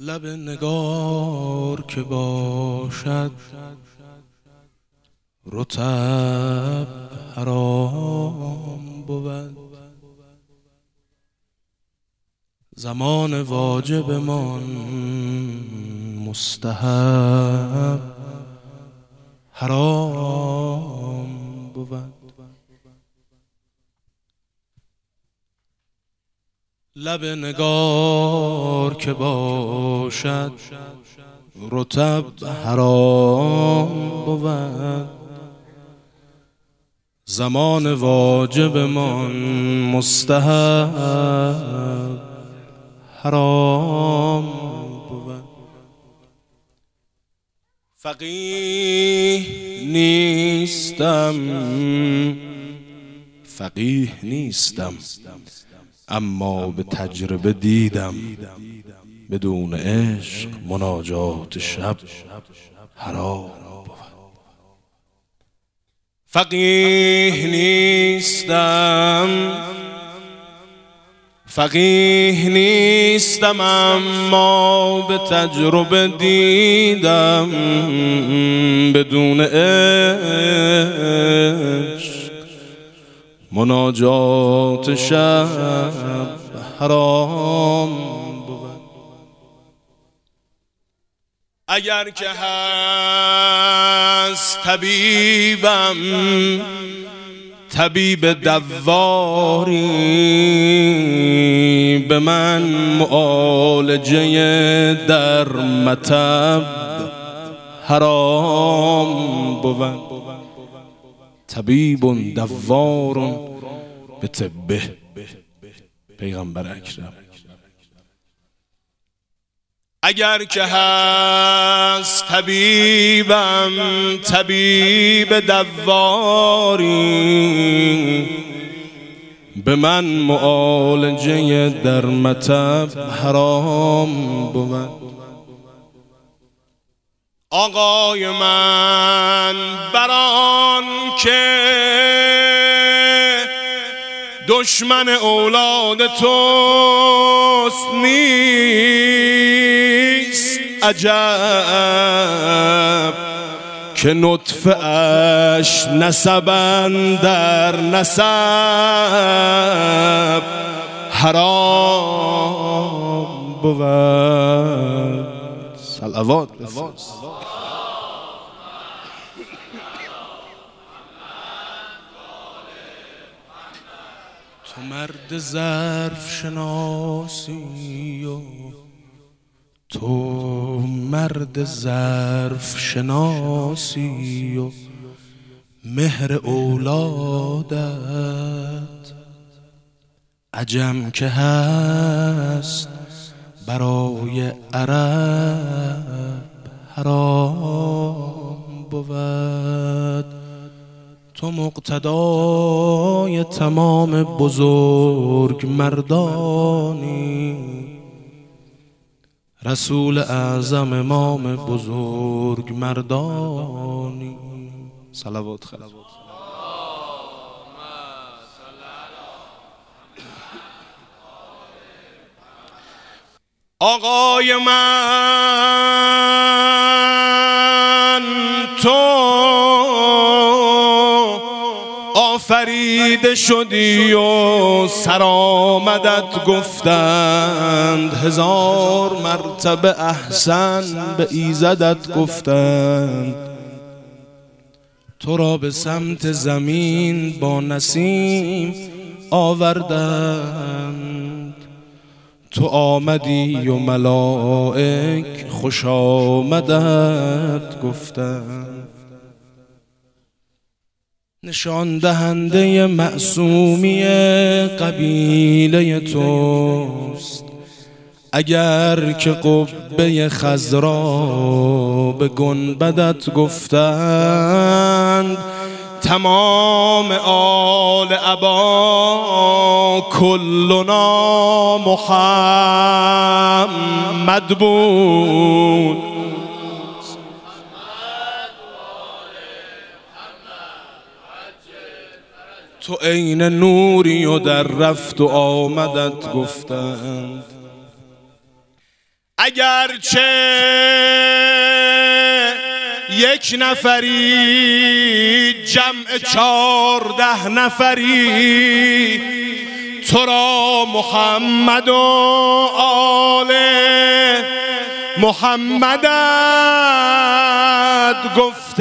لب نگار که باشد رطب حرام بود. زمان واجب من مستحب حرام بود. لب نگار که باشد رطب حرام بود. زمان واجب من مستحب حرام بود. فقیه نیستم اما به تجربه دیدم بدون عشق مناجات شب حرام بود. فقیه نیستم اما به تجربه دیدم بدون عشق مناجات شب حرام بود. اگر که هست طبیبم طبیب دواری به من معالجه در مطب حرام بود. طبیب دوار به طبه پیغمبر اکرم. اگر که هست طبیبم طبیب دواری به من معالجه در مطب حرام بود. آقای من بران که دشمن اولاد توست نیست عجب که نطفه اش نسبن در نسب حرام بود. صلوات بفرست. تو مرد ظرف شناسی و تو مرد ظرف شناسی و مهر اولادت عجم که هست برای عرب حرام بود. تو مقتدای تمام بزرگ مردانی رسول اعظم امام بزرگ مردانی. صلوات خیر. آقای من تو آفریده شدی و سرآمدت گفتند، هزار مرتبه احسن به ایزدت گفتند. تو را به سمت زمین با نسیم آوردند، تو آمدی و ملائک خوش آمدت گفتند. نشان دهنده معصومی قبیله توست، اگر که قبه خضرا به گنبدت گفتند. تمام آل ابا کلنا محمد بود. تو عین نوری و در رفت و آمدت گفتند. اگرچه یک نفری جمع 14 نفری تو را محمد و آل محمدت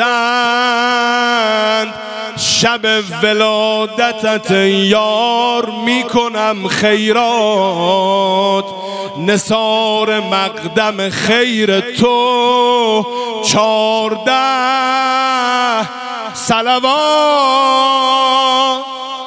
گفتند شب ولادتت یار میکنم خیرات نثار مقدم خیر تو 14 صلوات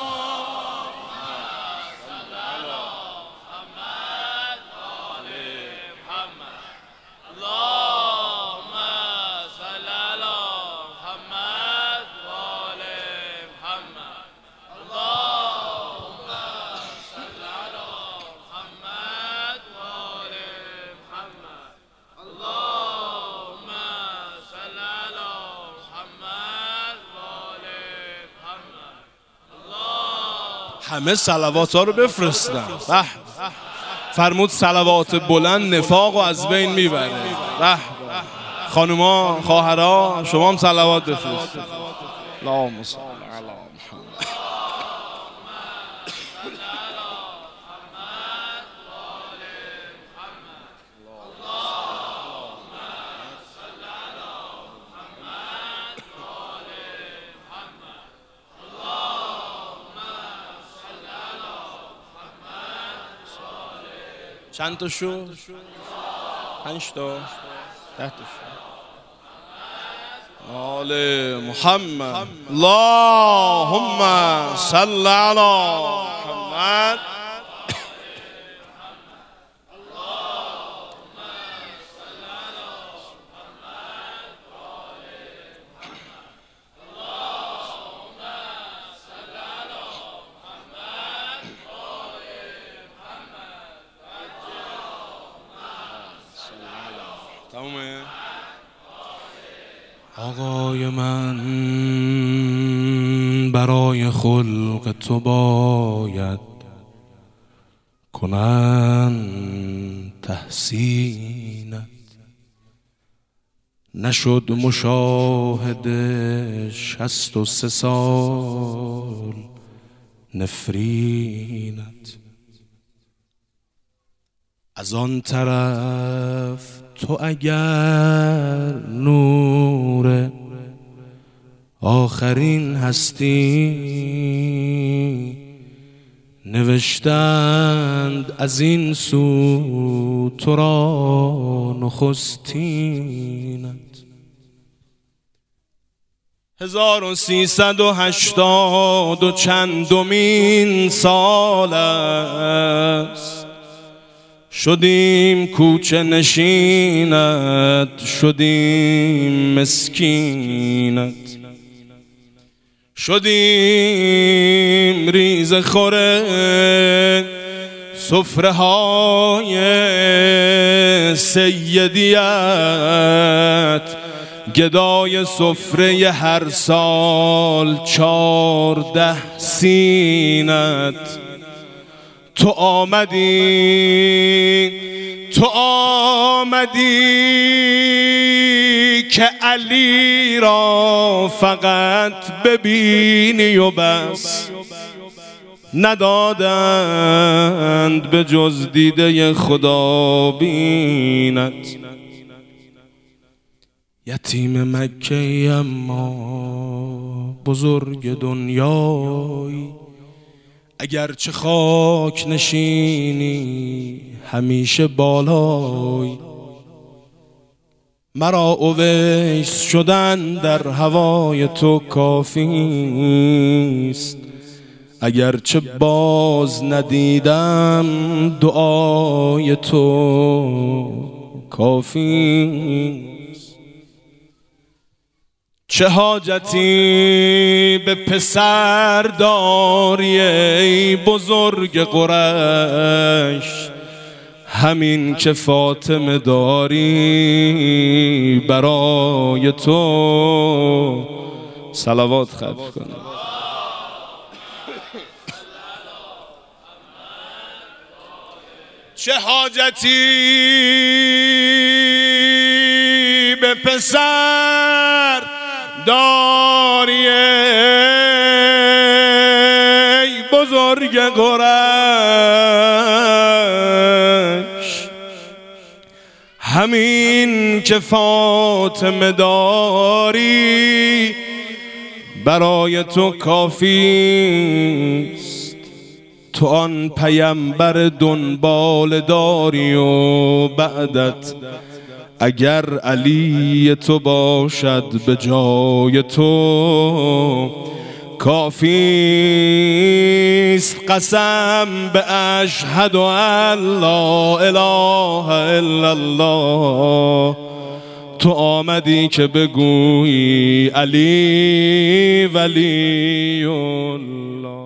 همه صلوات ها رو بفرستن. فرمود صلوات بلند نفاق رو از بین میبره. خانوما خواهرها شما هم صلوات بفرستید. اللهم صل علی محمد. چند تا شد؟ 5 تا 10 تا شد. آل محمد اللهم صل علی محمد. آقای من برای خلق تو باید کنن تحسینت نشد مشاهده 63 سال نفرینت از آن طرف تو اگر نور آخرین هستی نوشتند از این سو تو را نخستینت 1380 و چندمین سال است شدیم کوچه نشینت شدیم مسکینت شدیم ریز خوره سفره های سیدیت گدای سفره هر سال 14 سینت تو آمدی که علی را فقط ببینی و بس ندادند به جز دیده خدا بینت یتیم مکه اما بزرگ دنیایی اگرچه خاک نشینی همیشه بالای مرا اویس شدن در هوای تو کافیست اگرچه باز ندیدم دعای تو کافیست چه حاجتی به پسر داری ای بزرگ قریش همین که فاطمه داری برای تو صلوات خلق کنم چه حاجتی پسر داری ای بزرگ قریش، همین که فاطمه داری برای تو کافیست. تو آن پیامبر دنبال داری و بعدت اگر علی تو باشد به جای تو کافیست. قسم به اشهد ان لا اله الا الله، تو آمدی که بگویی علی ولی الله.